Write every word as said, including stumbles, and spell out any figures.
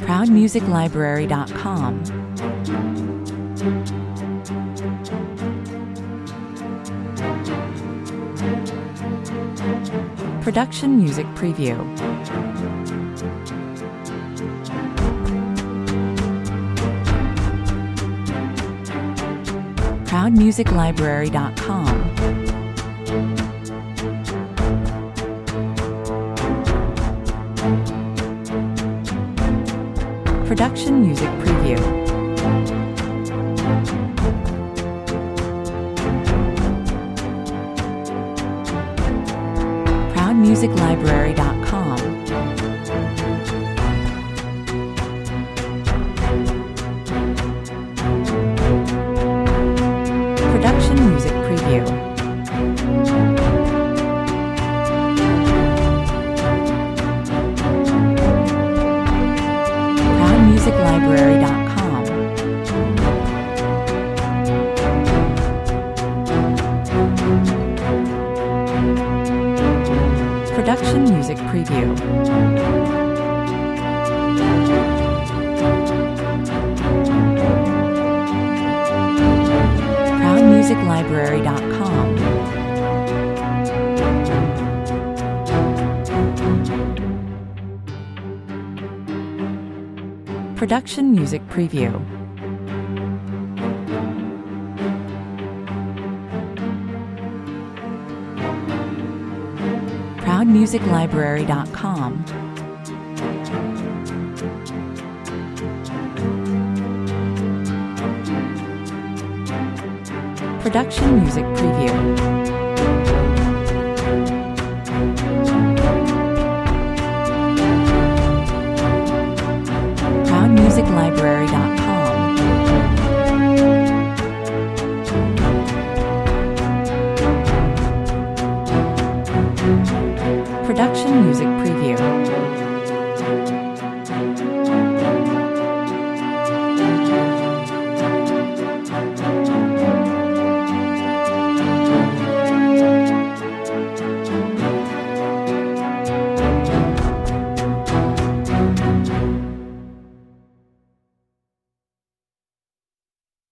proud music library dot com. Production Music Preview. proud music library dot com. Production Music Preview. proud music library dot com. Production Music Preview. proud music library dot com. Production Music Preview. proud music library dot com. Production Music Preview. proud music library dot com. Production Music Preview. proud music library dot com. Production Music